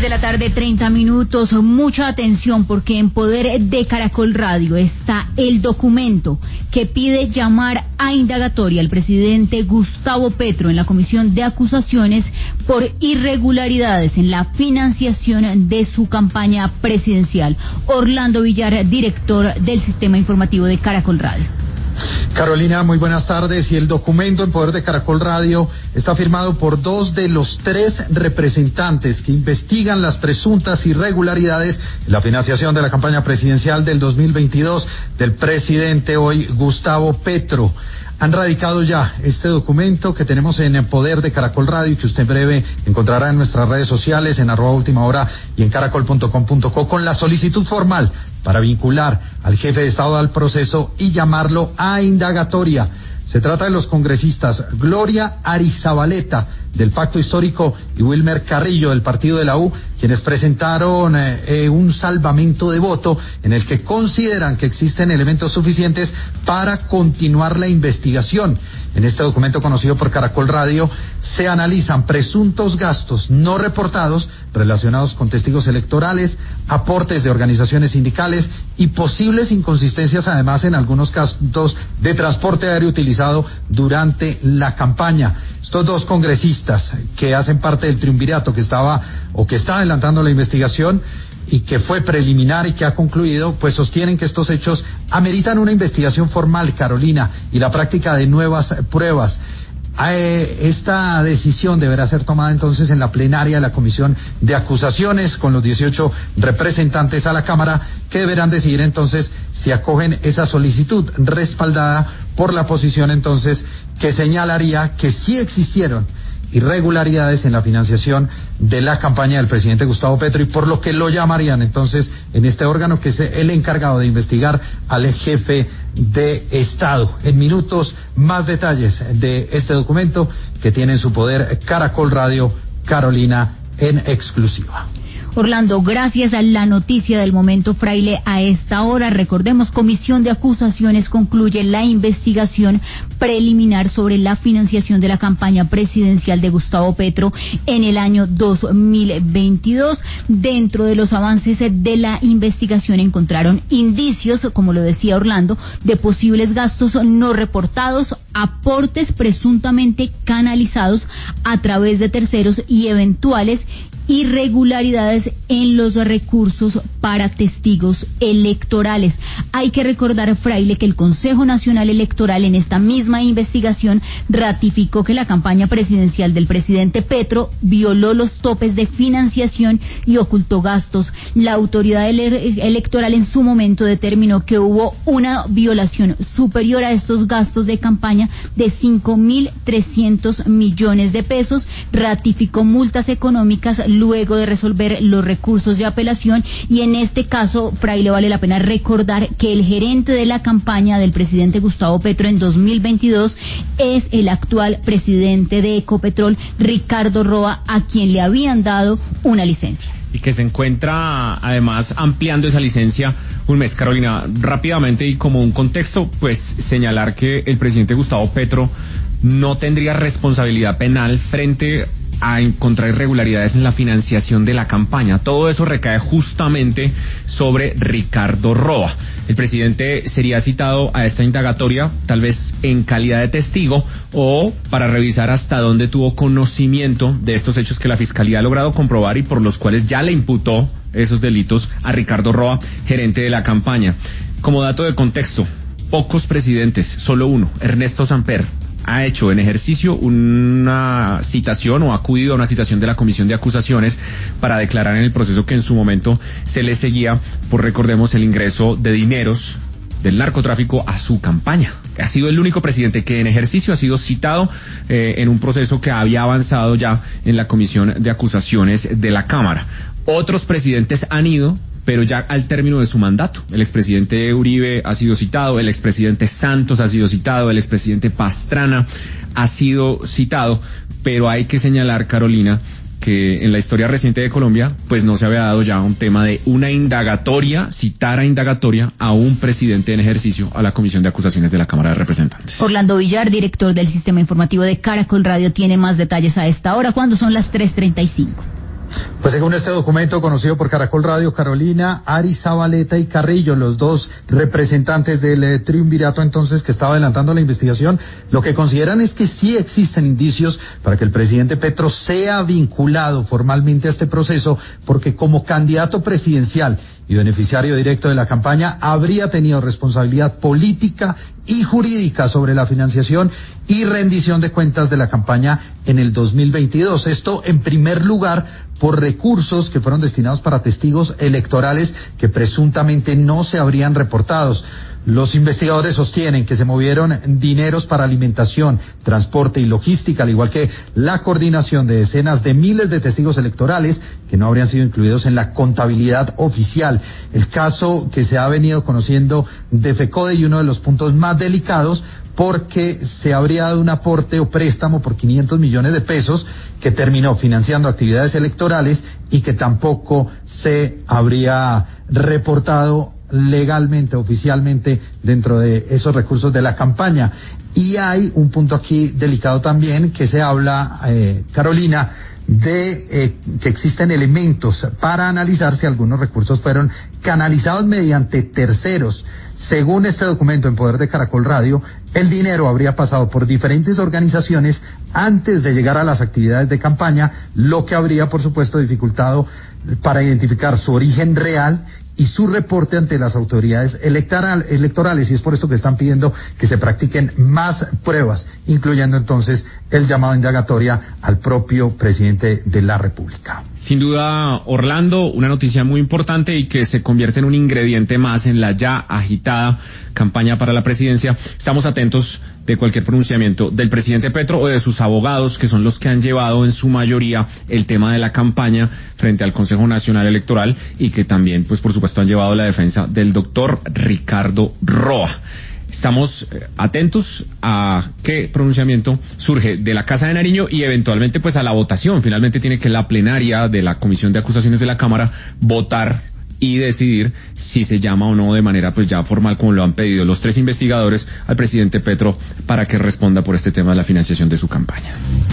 3:30 p.m. Mucha atención, porque en poder de Caracol Radio está el documento que pide llamar a indagatoria al presidente Gustavo Petro en la Comisión de Acusaciones por irregularidades en la financiación de su campaña presidencial. Orlando Villar, director del Sistema Informativo de Caracol Radio. Carolina, muy buenas tardes. Y el documento en poder de Caracol Radio está firmado por 2 de los 3 representantes que investigan las presuntas irregularidades en la financiación de la campaña presidencial del 2022 del presidente hoy, Gustavo Petro. Han radicado ya este documento que tenemos en el poder de Caracol Radio y que usted en breve encontrará en nuestras redes sociales, en @ultimahora y en caracol.com.co, con la solicitud formal para vincular al jefe de Estado al proceso y llamarlo a indagatoria. Se trata de los congresistas Gloria Arizabaleta, del Pacto Histórico, y Wilmer Carrillo, del Partido de la U, quienes presentaron un salvamento de voto en el que consideran que existen elementos suficientes para continuar la investigación. En este documento conocido por Caracol Radio se analizan presuntos gastos no reportados relacionados con testigos electorales, aportes de organizaciones sindicales y posibles inconsistencias, además, en algunos casos de transporte aéreo utilizado durante la campaña. Estos 2 congresistas que hacen parte del triunvirato que está adelantando la investigación y que fue preliminar y que ha concluido, pues sostienen que estos hechos ameritan una investigación formal, Carolina, y la práctica de nuevas pruebas. Esta decisión deberá ser tomada entonces en la plenaria de la Comisión de Acusaciones, con los 18 representantes a la Cámara, que deberán decidir entonces si acogen esa solicitud, respaldada por la posición entonces que señalaría que sí existieron irregularidades en la financiación de la campaña del presidente Gustavo Petro, y por lo que lo llamarían entonces en este órgano, que es el encargado de investigar al jefe de Estado. En minutos, más detalles de este documento que tiene en su poder Caracol Radio, Carolina, en exclusiva. Orlando, gracias a la noticia del momento, Fraile, a esta hora. Recordemos, Comisión de Acusaciones concluye la investigación preliminar sobre la financiación de la campaña presidencial de Gustavo Petro en el año 2022. Dentro de los avances de la investigación encontraron indicios, como lo decía Orlando, de posibles gastos no reportados, aportes presuntamente canalizados a través de terceros y eventuales irregularidades en los recursos para testigos electorales. Hay que recordar, Fraile, que el Consejo Nacional Electoral en esta misma investigación ratificó que la campaña presidencial del presidente Petro violó los topes de financiación y ocultó gastos. La autoridad electoral en su momento determinó que hubo una violación superior a estos gastos de campaña de 5.300 millones de pesos, ratificó multas económicas luego de resolver los recursos de apelación, y en este caso, Fraile, vale la pena recordar que el gerente de la campaña del presidente Gustavo Petro en 2022 es el actual presidente de Ecopetrol, Ricardo Roa, a quien le habían dado una licencia. Y que se encuentra además ampliando esa licencia un mes. Carolina, rápidamente y como un contexto, pues señalar que el presidente Gustavo Petro no tendría responsabilidad penal frente a encontrar irregularidades en la financiación de la campaña. Todo eso recae justamente sobre Ricardo Roa. El presidente sería citado a esta indagatoria, tal vez en calidad de testigo, o para revisar hasta dónde tuvo conocimiento de estos hechos que la Fiscalía ha logrado comprobar y por los cuales ya le imputó esos delitos a Ricardo Roa, gerente de la campaña. Como dato de contexto, pocos presidentes, solo uno, Ernesto Samper, ha hecho en ejercicio una citación o ha acudido a una citación de la Comisión de Acusaciones para declarar en el proceso que en su momento se le seguía por, recordemos, el ingreso de dineros del narcotráfico a su campaña. Ha sido el único presidente que en ejercicio ha sido citado en un proceso que había avanzado ya en la Comisión de Acusaciones de la Cámara. Otros presidentes han ido, pero ya al término de su mandato. El expresidente Uribe ha sido citado, el expresidente Santos ha sido citado, el expresidente Pastrana ha sido citado, pero hay que señalar, Carolina, que en la historia reciente de Colombia, pues no se había dado ya un tema de una indagatoria, citar a indagatoria a un presidente en ejercicio a la Comisión de Acusaciones de la Cámara de Representantes. Orlando Villar, director del Sistema Informativo de Caracol Radio, tiene más detalles a esta hora, cuando son las 3:35. Pues según este documento conocido por Caracol Radio, Carolina, Ari, Zabaleta y Carrillo, los dos representantes del triunvirato entonces que estaba adelantando la investigación, lo que consideran es que sí existen indicios para que el presidente Petro sea vinculado formalmente a este proceso, porque como candidato presidencial y beneficiario directo de la campaña habría tenido responsabilidad política y jurídica sobre la financiación y rendición de cuentas de la campaña en el 2022. Esto en primer lugar por recursos que fueron destinados para testigos electorales que presuntamente no se habrían reportado. Los investigadores sostienen que se movieron dineros para alimentación, transporte y logística, al igual que la coordinación de decenas de miles de testigos electorales que no habrían sido incluidos en la contabilidad oficial. El caso que se ha venido conociendo de FECODE y uno de los puntos más delicados, porque se habría dado un aporte o préstamo por 500 millones de pesos que terminó financiando actividades electorales y que tampoco se habría reportado legalmente, oficialmente, dentro de esos recursos de la campaña. Y hay un punto aquí delicado también que se habla, Carolina, de que existen elementos para analizar si algunos recursos fueron canalizados mediante terceros. Según este documento en poder de Caracol Radio, el dinero habría pasado por diferentes organizaciones antes de llegar a las actividades de campaña, lo que habría, por supuesto, dificultado para identificar su origen real y su reporte ante las autoridades electorales, y es por esto que están pidiendo que se practiquen más pruebas, incluyendo entonces el llamado a indagatoria al propio presidente de la República. Sin duda, Orlando, una noticia muy importante y que se convierte en un ingrediente más en la ya agitada campaña para la presidencia. Estamos atentos de cualquier pronunciamiento del presidente Petro o de sus abogados, que son los que han llevado en su mayoría el tema de la campaña frente al Consejo Nacional Electoral y que también, pues por supuesto, han llevado la defensa del doctor Ricardo Roa. Estamos atentos a qué pronunciamiento surge de la Casa de Nariño y eventualmente pues a la votación. Finalmente tiene que la plenaria de la Comisión de Acusaciones de la Cámara votar y decidir si se llama o no de manera pues ya formal, como lo han pedido los tres investigadores, al presidente Petro para que responda por este tema de la financiación de su campaña.